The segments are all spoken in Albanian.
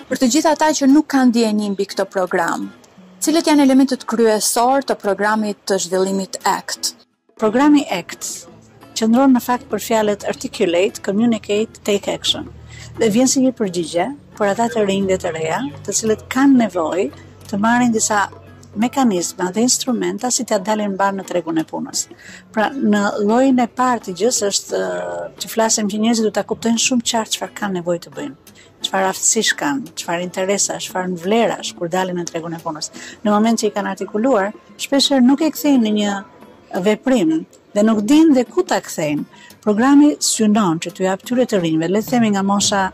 Për të gjithë ata që nuk kanë dieni mbi këtë program, cilët janë elementët kryesor të programit të zhvillimit ACT? Programi ACT qëndron në fakt për fjalët articulate, communicate, take action. Dhe vjen si një përgjigje për ata të rinj dhe të reja, të cilët kanë nevojë të marrin disa mekanizma dhe instrumenta si t'ia dalin mbar në tregun e punës. Pra, në llojin e parë të gjës është që flasim që njerëzit do ta kuptojnë shumë qartë çfarë kanë nevojë të bëjnë, çfarë aftësish kanë, çfarë interesash, çfarë vlerash kur dalin në tregun e punës. Në moment që i kanë artikuluar, shpeshherë nuk e kthejnë në një veprim dhe nuk dinë dhe ku ta kthejnë. Programi synon që t'u jap këtyre të rinjve, le të themi nga mosha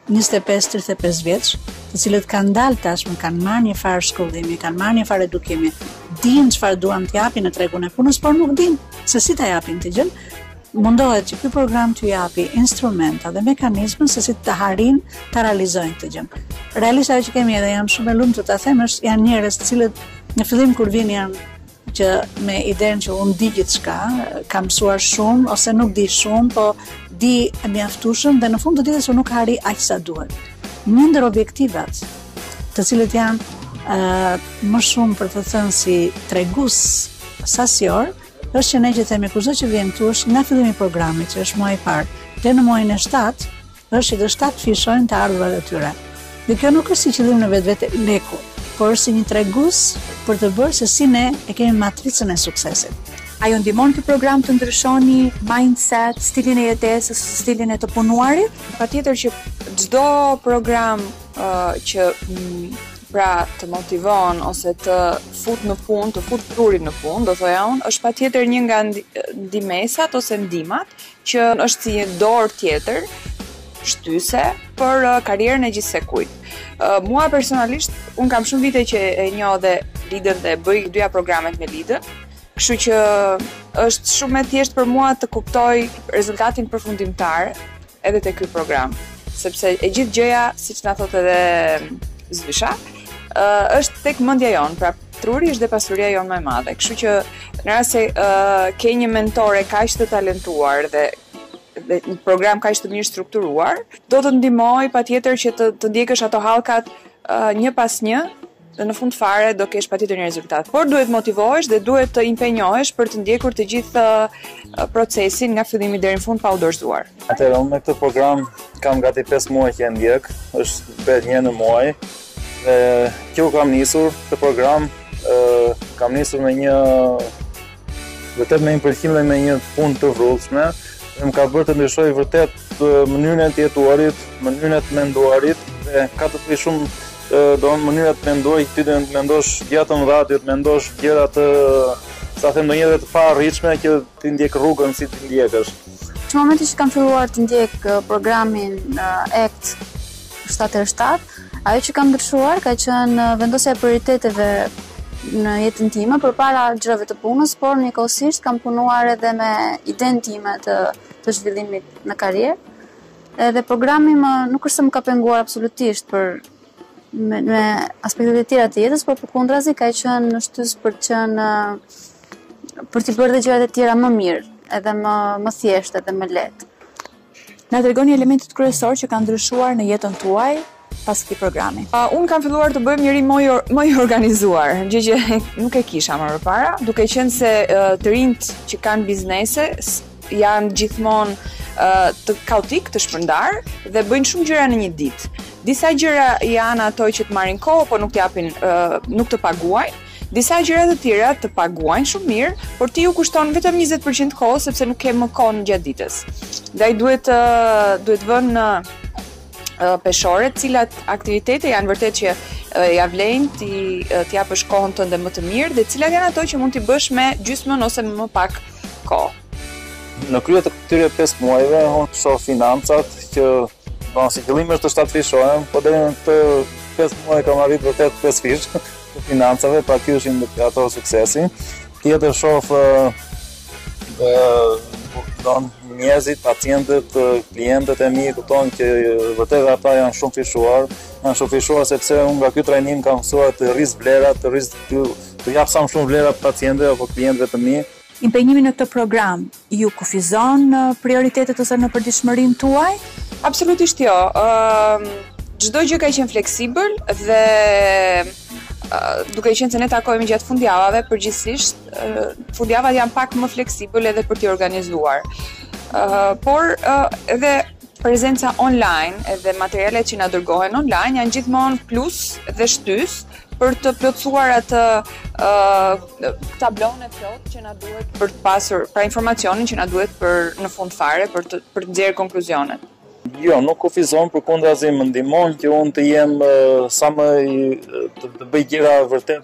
25-35 vjeç, të cilët kanë dalë tashmë, kanë marrë një farë shkollimi, kanë marrë një farë edukimi, dinë çfarë duan të japin në tregun e punës, por nuk dinë se si ta japin këtë gjë. Mundohet që ky program t'u japi instrumenta dhe mekanizmin se si të arrin ta realizojnë këtë gjë. Realisht ajo që kemi edhe jam shumë e lumtur ta them është janë njerëz të cilët në fillim kur vini janë që me idenë që unë di gjithçka, kam mësuar shumë ose nuk di shumë, po di e mjaftueshëm dhe në fund të ditës unë nuk arri aq sa duhet. Një ndër objektivat, të cilët janë më shumë për të thënë si tregues sasior, është që ne që themi kushdo që vjen këtu është nga fillimi i programit, që është muaji i parë, dhe në muajin e 7, është që të 7 fishojnë të ardhurat e tyre. Dhe kjo nuk është si qëllim në vetvete leku, por është si një tregues për të bërë se si ne e kemi matricën e suksesit. Ajo ndihmon ky program të ndryshoni mindset, stilin e jetesës, stilin e të punuarit? Patjetër që çdo program që pra të motivon ose të fut në punë, të fut trurin në punë, do thoya unë, është patjetër një nga ndihmesat ose ndihmat që është si një dorë tjetër shtyse për karrierën e gjithsekujt. Mua personalisht, unë kam shumë vite që e njoh dhe Lidën dhe bëj dyja programet me Lidën, kështu që është shumë e thjeshtë për mua të kuptoj rezultatin përfundimtar edhe te ky program, sepse e gjithë gjëja, siç na thotë edhe Zysha, është tek mendja jon, pra truri është dhe pasuria jon më e madhe. Kështu që në rast se ke një mentore kaq të talentuar dhe një program kaq të mirë strukturuar, do të ndihmoj patjetër që të ndjekësh ato hallkat një pas një, dhe në fund fare do kesh patjetër një rezultat. Por duhet motivohesh dhe duhet të impenjohesh për të ndjekur të gjithë procesin nga fillimi deri në fund pa u dorëzuar. Atëherë unë me këtë program kam gati 5 muaj që e ndjek, është bet një në muaj. Dhe kjo kam nisur këtë program, kam nisur me një vërtet me një pëlqim dhe me një punë të vrullshme, dhe më ka bërë të ndryshoj vërtet mënyrën e të jetuarit, mënyrën e të menduarit, dhe ka të bëj shumë do në mënyrë të mendoj, ti të mendosh gjëra të mëdha, ti të mendosh gjëra të, sa them ndonjëherë të paarritshme që ti ndjek rrugën si ti ndjekësh. Në momentin që kam filluar të ndjek programin ACT 7/7, ajo që kam ndryshuar ka qenë vendosja e prioriteteve në jetën time përpara gjërave të punës, por njëkohësisht kam punuar edhe me idenë time të zhvillimit në karrierë. Edhe programi nuk është se më ka penguar absolutisht me aspektet e tjera të jetës, por përkundrazi ka qenë në shtys për t'i bërë dhe gjërat e tjera më mirë, edhe më thjeshtë edhe më lehtë. Na tregoni elementet kryesor që kanë ndryshuar në jetën tuaj pas këtij programi. Unë kam filluar të bëjmë njëri më i organizuar, gjë që nuk e kisha më përpara, duke qenë se të rinjt që kanë biznese janë gjithmonë të kaotik, të shpërndar dhe bëjnë shumë gjëra në një ditë. Disa gjëra janë ato që të marrin kohë, por nuk të paguajnë. Disa gjëra të tjera të paguajnë shumë mirë, por ti ju kushton vetëm 20% kohë sepse nuk ke më kohë në gjatë ditës. Ndaj duhet vënë në peshore cilat aktivitete janë vërtet që ja vlen ti japësh kohën tënde më të mirë dhe cilat janë ato që mund t'i bësh me gjysmën ose më pak kohë. Në krye të këtyre 5 muajve, unë shoh financat që si qëllimi është të 7 fishohem, po deri në këtë 5 muaj kam arrit vërtet 5 fish të financave, pra ky është indikator suksesi. Tjetër shoh njerëzit, pacientët, klientët e mi kuptojnë që vërtet ata janë shumë fishuar sepse unë nga ky trajnim kam mësuar të rris vlerat, të jap sa më shumë vlera pacientëve apo klientëve të mi. Impenjimi në këtë program ju kufizon prioritetet ose në përditshmërinë tuaj? Absolutisht jo. çdo gjë ka qenë fleksibël dhe duke qenë se ne takohemi gjatë fundjavave, përgjithsisht fundjavat janë pak më fleksibël edhe për t'i organizuar. Por edhe prezenca online edhe materialet që na dërgohen online janë gjithmonë plus dhe shtys për të plotësuar atë tablon e plot që na duhet për të pasur, pra informacionin që na duhet për në fund fare për të nxjerrë konkluzionet. Jo, nuk kufizon, përkundrazi më ndihmon që unë të jem sa më të bëj gjëra vërtet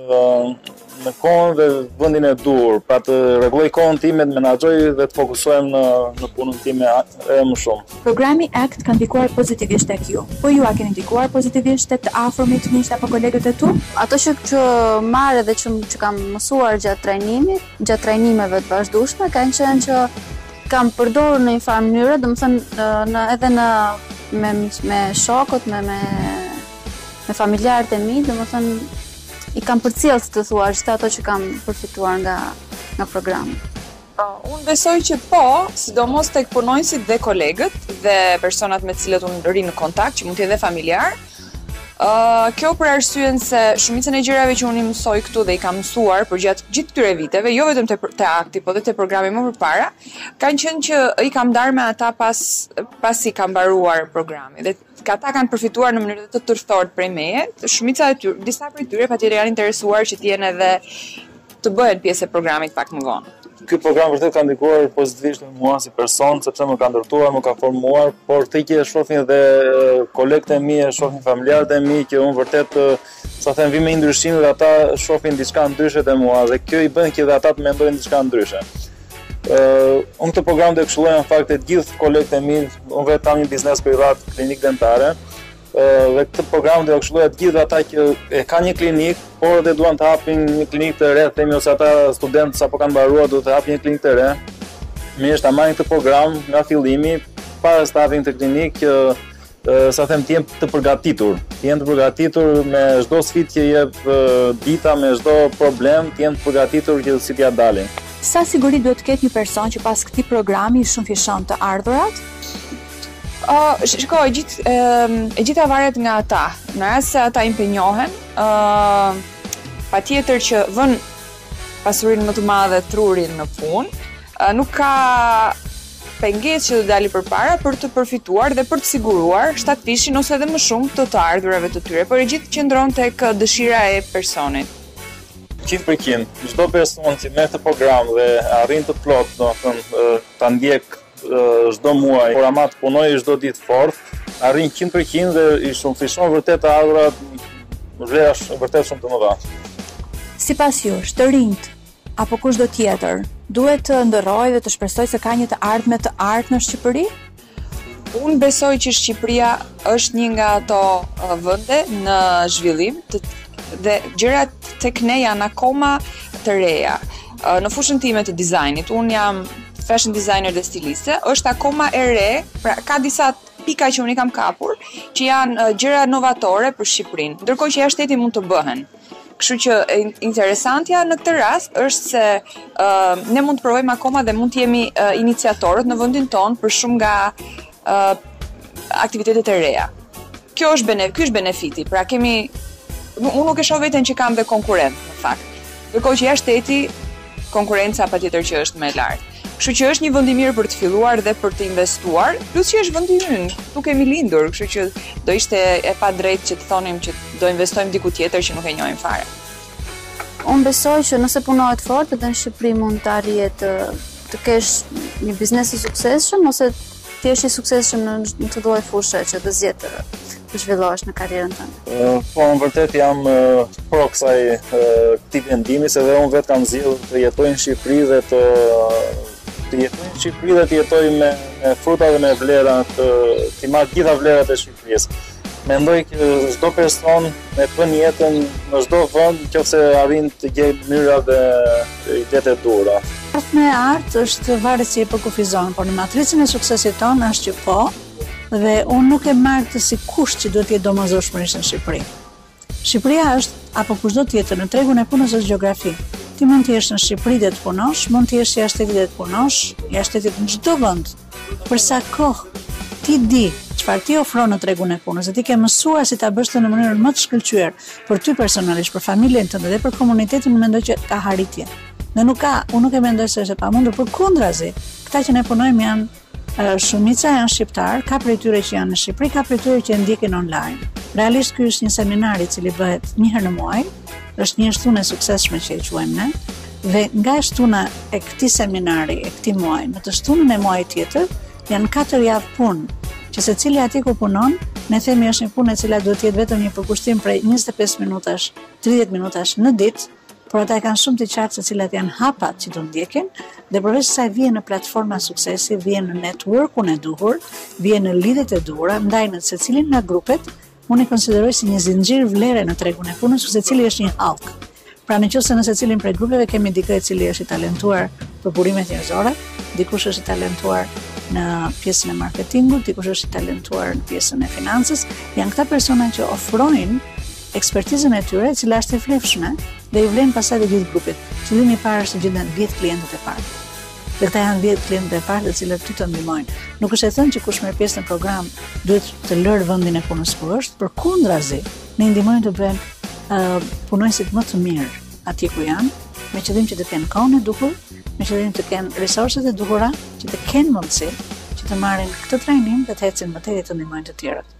në kohën dhe vendin e dur, pra të rregulloj kohën time, të menaxhoj dhe të fokusohem në punën time më shumë. Programi ACT ka ndikuar pozitivisht tek ju. Po ju a keni ndikuar pozitivisht tek të afërmit, miqtë apo kolegët e tu? Ato që marrë dhe që kam mësuar gjatë trajnimeve të vazhdueshme kanë qenë që kam përdorur në një farë mënyrë, domethënë edhe me shokët, me familjarët e mi, domethënë i kam përcjellë të thuar gjithë ato që kam përfituar nga programi. Unë besoj që po, sidomos tek punonjësit dhe kolegët dhe personat me të cilët unë rri në kontakt, që mund të jetë dhe familjar. Kjo për arsyen se shumicën e gjërave që unë i mësoj këtu dhe i kam mësuar për gjatë gjithë këtyre viteve, jo vetëm te akti, po dhe te programi më përpara, kanë qenë që i kam darë me ata pasi kam mbaruar programi. Dhe ata kanë përfituar në mënyrë të tërthort prej meje. Shumica e tyre, disa prej tyre patjetër janë interesuar që të jenë edhe të bëhen pjesë e programit pak më vonë. Ky program vërtet ka ndikuar pozitivisht në mua si person, sepse më ka ndërtuar, më ka formuar, por të që e shohin dhe kolegët e mi, e shohin familjarët e mi, që unë vërtet, sa them, vi me ndryshime dhe ata shohin diçka ndryshe te mua, dhe kjo i bën që dhe ata të mendojnë diçka ndryshe. Unë këtë program të këshilloj në fakt e gjithë kolegët e mi, unë vetë kam një biznes privat, klinikë dentare, dhe këtë program të këshilloj të gjithë ata që e kanë një klinikë, por edhe duan të hapin një klinikë të re, themi, ose ata studentë sapo kanë mbaruar duhet të hapin një klinikë të re. Mirë, ta marrin këtë program nga fillimi, para se të hapin këtë klinikë, sa them, të jenë të përgatitur me çdo sfidë që jep dita, me çdo problem, të jenë të përgatitur që si t'ia dalin. Sa siguri duhet të ketë një person që pas këtij programi shumë fishon të ardhurat? Shiko, e gjitha varet nga ata. Në rast se ata impenjohen, patjetër që vën pasurinë më të madhe trurin në punë, nuk ka pengesë që të dali përpara për të përfituar dhe për të siguruar 7 fishin ose edhe më shumë të ardhurave të tyre, por e gjithë qëndron tek dëshira e personit. 100%, çdo person që merr këtë program dhe arrin të plot, domethënë ta ndjek çdo muaj, programat punoj çdo ditë fort, arrin 100% dhe i shumëfishon vërtet të ardhurat vlera vërtet shumë të mëdha. Sipas jush, të rinjt apo kushdo tjetër, duhet të ndërrojë dhe të shpresojë se ka një të ardhme të artë në Shqipëri? Unë besoj që Shqipëria është një nga ato vende në zhvillim dhe gjërat tek ne janë akoma të reja. Në fushën time të dizajnit, unë jam fashion designer dhe stiliste, është akoma e re, pra ka disa pika që unë i kam kapur, që janë gjëra novatore për Shqipërinë, ndërkohë që jashtë shtetit mund të bëhen. Kështu që interesantja në këtë rast është se ne mund të provojmë akoma dhe mund të jemi iniciatorët në vendin tonë për shumë nga aktivitetet e reja. Ky është benefiti, pra unë nuk e shoh veten që kam dhe konkurrent në fakt. Ndërkohë që jashtë shtetit konkurenca patjetër që është më e lartë. Kështu që është një vend i mirë për të filluar dhe për të investuar, plus që është vendi ynë, tu kemi lindur, kështu që do ishte e padrejtë që të thonim që do investojmë diku tjetër që nuk e njohim fare. Unë besoj që nëse punohet fort, edhe në Shqipëri mund të arrihet të kesh një biznes i suksesshëm ose të jesh i suksesshëm në të lloj fushë që të zgjedh të zhvillohesh në karrierën tënde. Po, në vërtet jam pro këtij vendimi, se dhe unë vetë kam zgjedhur të jetoj në Shqipëri dhe të jetoj në Shqipëri dhe të jetoj me fruta dhe me vlera, të marr gjitha vlerat e Shqipërisë. Mendoj që çdo person me bën jetën në çdo vend, nëse arrin të gjejë mënyra dhe idetë të duhura. Ardhmja e artë është varet si e përkufizon, por në matricën e suksesit tonë është që po, dhe unë nuk e marr këtë si kusht që duhet të jetë domosdoshmërisht në Shqipëri. Shqipëria është, apo kushdo tjetër, në tregun e punës është gjeografi. Ti mund të jesh në Shqipëri dhe të punosh, mund të jesh jashtë shtetit dhe të punosh, jashtë shtetit në çdo vend. Për sa kohë ti di çfarë ti ofron në tregun e punës, dhe ti ke mësuar si ta bësh të në mënyrën më të shkëlqyer për ty personalisht, për familjen tënde dhe për komunitetin, mendoj që ka haritje. Dhe unë nuk e mendoj se është e pamundur, përkundrazi, këta që ne punojmë janë shumica janë shqiptar, ka prej tyre që janë në Shqipëri, ka prej tyre që e ndjekin online. Realisht ky është një seminar i cili bëhet një herë në muaj, është një shtunë e suksesshme që e quajmë ne, dhe nga shtuna e këtij seminari, e këtij muaji, në të shtunën e muajit tjetër, janë 4 javë punë, që secili atje ku punon, ne themi është një punë e cila duhet të jetë vetëm një përkushtim prej 25 minutash, 30 minutash në ditë, por ata kanë shumë të qartë se cilat janë hapat që do ndjekin, dhe përveç kësaj vjen në platforma suksesi, vjen në networkun e duhur, vjen në lidhjet e duhura, ndaj në secilin nga grupet, unë e konsideroj si një zinxhir vlere në tregun e punës, ku secili është një hallk. Pra nëse në secilin prej grupeve kemi dikë i cili është i talentuar për burimet njerëzore, dikush është i talentuar në pjesën e marketingut, dikush është i talentuar në pjesën e financës, janë këta persona që ofrojnë ekspertizën e tyre, e cila është e vlefshme dhe i vlen pastaj të gjithë grupit. Qëllimi i parë është të gjenden 10 klientët e parë. Dhe këta janë 10 klientët e parë të cilët ty të ndihmojnë. Nuk është e thënë që kush merr pjesë në program duhet të lërë vendin e punës ku është, përkundrazi, ne ndihmojmë të bëjnë punonjësit më të mirë atje ku janë, me qëllim që të kenë kohën e duhur, me qëllim të kenë resurset e duhura, që të kenë mundësi që të marrin këtë trajnim dhe të ecin më tej dhe të ndihmojnë të tjerët.